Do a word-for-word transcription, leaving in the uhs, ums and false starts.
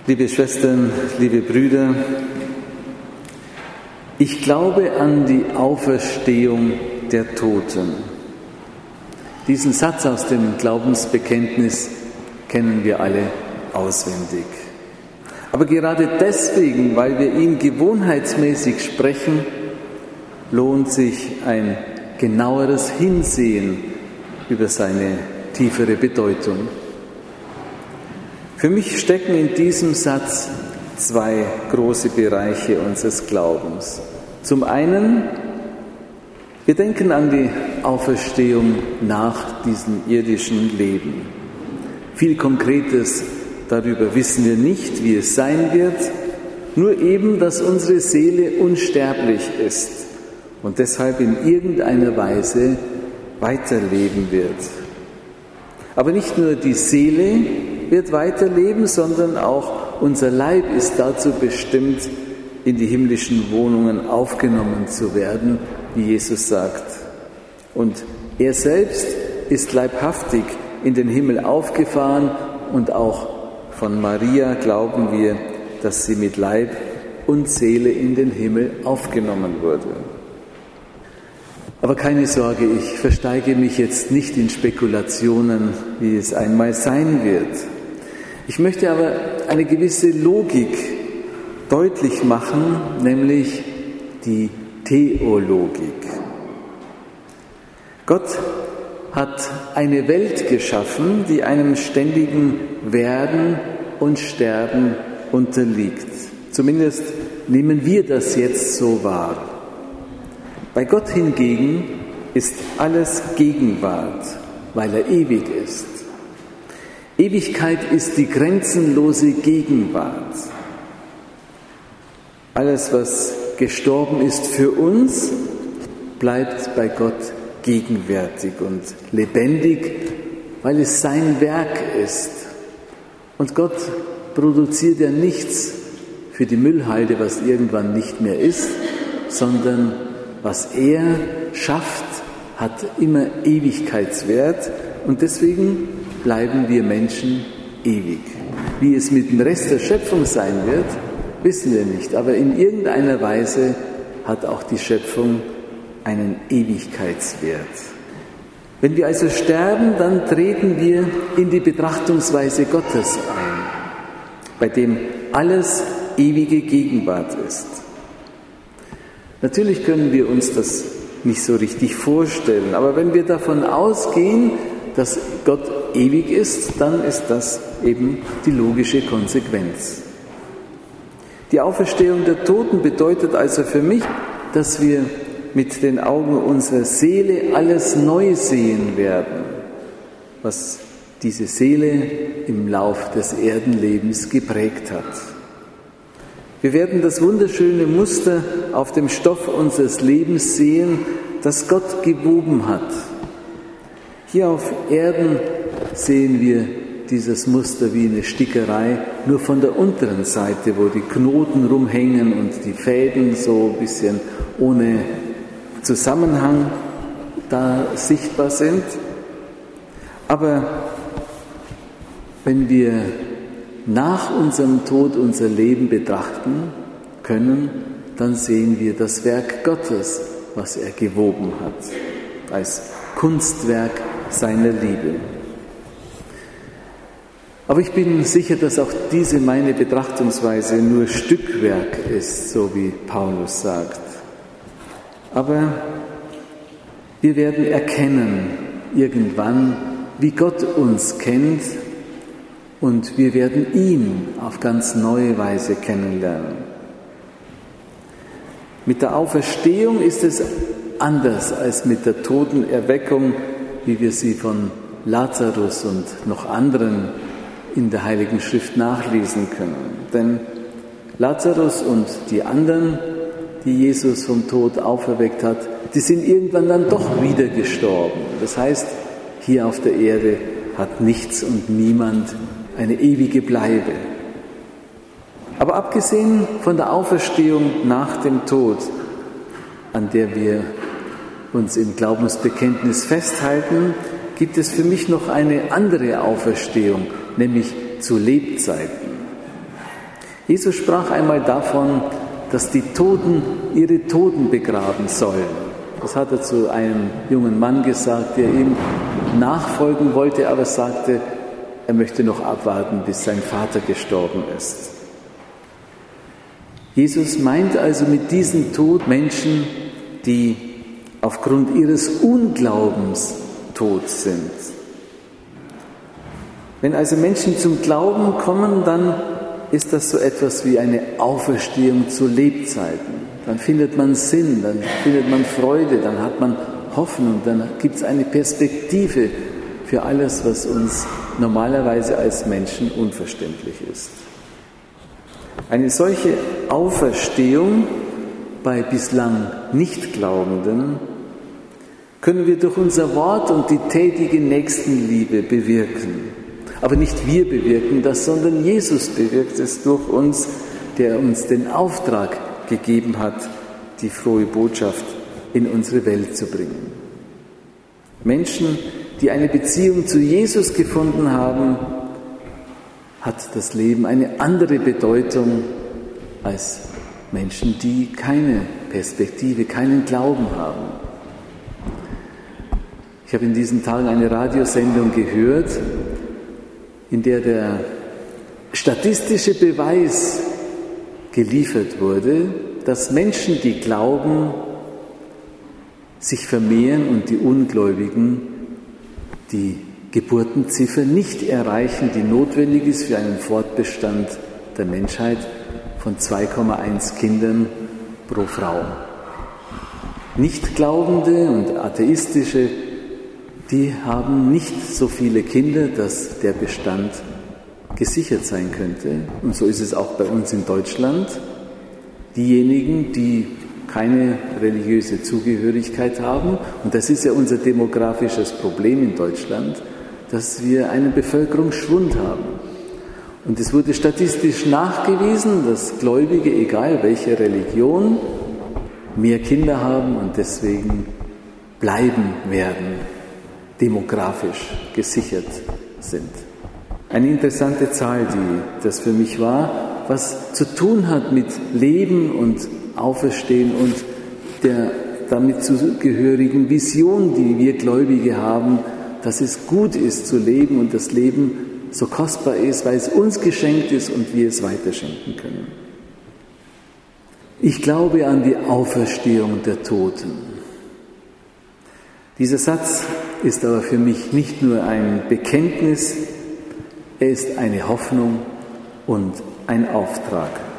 Liebe Schwestern, liebe Brüder, ich glaube an die Auferstehung der Toten. Diesen Satz aus dem Glaubensbekenntnis kennen wir alle auswendig. Aber gerade deswegen, weil wir ihn gewohnheitsmäßig sprechen, lohnt sich ein genaueres Hinsehen über seine tiefere Bedeutung. Für mich stecken in diesem Satz zwei große Bereiche unseres Glaubens. Zum einen, wir denken an die Auferstehung nach diesem irdischen Leben. Viel Konkretes darüber wissen wir nicht, wie es sein wird, nur eben, dass unsere Seele unsterblich ist und deshalb in irgendeiner Weise weiterleben wird. Aber nicht nur die Seele wird weiterleben, sondern auch unser Leib ist dazu bestimmt, in die himmlischen Wohnungen aufgenommen zu werden, wie Jesus sagt. Und er selbst ist leibhaftig in den Himmel aufgefahren und auch von Maria glauben wir, dass sie mit Leib und Seele in den Himmel aufgenommen wurde. Aber keine Sorge, ich versteige mich jetzt nicht in Spekulationen, wie es einmal sein wird. Ich möchte aber eine gewisse Logik deutlich machen, nämlich die Theologik. Gott hat eine Welt geschaffen, die einem ständigen Werden und Sterben unterliegt. Zumindest nehmen wir das jetzt so wahr. Bei Gott hingegen ist alles Gegenwart, weil er ewig ist. Ewigkeit ist die grenzenlose Gegenwart. Alles, was gestorben ist für uns, bleibt bei Gott gegenwärtig und lebendig, weil es sein Werk ist. Und Gott produziert ja nichts für die Müllhalde, was irgendwann nicht mehr ist, sondern was er schafft, hat immer Ewigkeitswert und deswegen bleiben wir Menschen ewig. Wie es mit dem Rest der Schöpfung sein wird, wissen wir nicht, aber in irgendeiner Weise hat auch die Schöpfung einen Ewigkeitswert. Wenn wir also sterben, dann treten wir in die Betrachtungsweise Gottes ein, bei dem alles ewige Gegenwart ist. Natürlich können wir uns das nicht so richtig vorstellen, aber wenn wir davon ausgehen, dass Gott ewig ist, dann ist das eben die logische Konsequenz. Die Auferstehung der Toten bedeutet also für mich, dass wir mit den Augen unserer Seele alles neu sehen werden, was diese Seele im Lauf des Erdenlebens geprägt hat. Wir werden das wunderschöne Muster auf dem Stoff unseres Lebens sehen, das Gott gewoben hat. Hier auf Erden sehen wir dieses Muster wie eine Stickerei, nur von der unteren Seite, wo die Knoten rumhängen und die Fäden so ein bisschen ohne Zusammenhang da sichtbar sind. Aber wenn wir nach unserem Tod unser Leben betrachten können, dann sehen wir das Werk Gottes, was er gewoben hat, als Kunstwerk seiner Liebe. Aber ich bin sicher, dass auch diese meine Betrachtungsweise nur Stückwerk ist, so wie Paulus sagt. Aber wir werden erkennen irgendwann, wie Gott uns kennt und wir werden ihn auf ganz neue Weise kennenlernen. Mit der Auferstehung ist es anders als mit der Totenerweckung, wie wir sie von Lazarus und noch anderen in der Heiligen Schrift nachlesen können. Denn Lazarus und die anderen, die Jesus vom Tod auferweckt hat, die sind irgendwann dann doch wieder gestorben. Das heißt, hier auf der Erde hat nichts und niemand eine ewige Bleibe. Aber abgesehen von der Auferstehung nach dem Tod, an der wir uns im Glaubensbekenntnis festhalten, gibt es für mich noch eine andere Auferstehung, nämlich zu Lebzeiten. Jesus sprach einmal davon, dass die Toten ihre Toten begraben sollen. Das hat er zu einem jungen Mann gesagt, der ihm nachfolgen wollte, aber sagte, er möchte noch abwarten, bis sein Vater gestorben ist. Jesus meint also mit diesen Tod Menschen, die aufgrund ihres Unglaubens tot sind. Wenn also Menschen zum Glauben kommen, dann ist das so etwas wie eine Auferstehung zu Lebzeiten. Dann findet man Sinn, dann findet man Freude, dann hat man Hoffnung, dann gibt es eine Perspektive für alles, was uns normalerweise als Menschen unverständlich ist. Eine solche Auferstehung bei bislang Nichtglaubenden können wir durch unser Wort und die tätige Nächstenliebe bewirken. Aber nicht wir bewirken das, sondern Jesus bewirkt es durch uns, der uns den Auftrag gegeben hat, die frohe Botschaft in unsere Welt zu bringen. Menschen, die eine Beziehung zu Jesus gefunden haben, hat das Leben eine andere Bedeutung als Menschen, die keine Perspektive, keinen Glauben haben. Ich habe in diesen Tagen eine Radiosendung gehört, in der der statistische Beweis geliefert wurde, dass Menschen, die glauben, sich vermehren und die Ungläubigen die Geburtenziffer nicht erreichen, die notwendig ist für einen Fortbestand der Menschheit von zwei Komma eins Kindern pro Frau. Nichtglaubende und atheistische, die haben nicht so viele Kinder, dass der Bestand gesichert sein könnte. Und so ist es auch bei uns in Deutschland. Diejenigen, die keine religiöse Zugehörigkeit haben, und das ist ja unser demografisches Problem in Deutschland, dass wir einen Bevölkerungsschwund haben. Und es wurde statistisch nachgewiesen, dass Gläubige, egal welche Religion, mehr Kinder haben und deswegen bleiben werden, demografisch gesichert sind. Eine interessante Zahl, die das für mich war, was zu tun hat mit Leben und Auferstehen und der damit zugehörigen Vision, die wir Gläubige haben, dass es gut ist zu leben und das Leben so kostbar ist, weil es uns geschenkt ist und wir es weiterschenken können. Ich glaube an die Auferstehung der Toten. Dieser Satz ist aber für mich nicht nur ein Bekenntnis, er ist eine Hoffnung und ein Auftrag.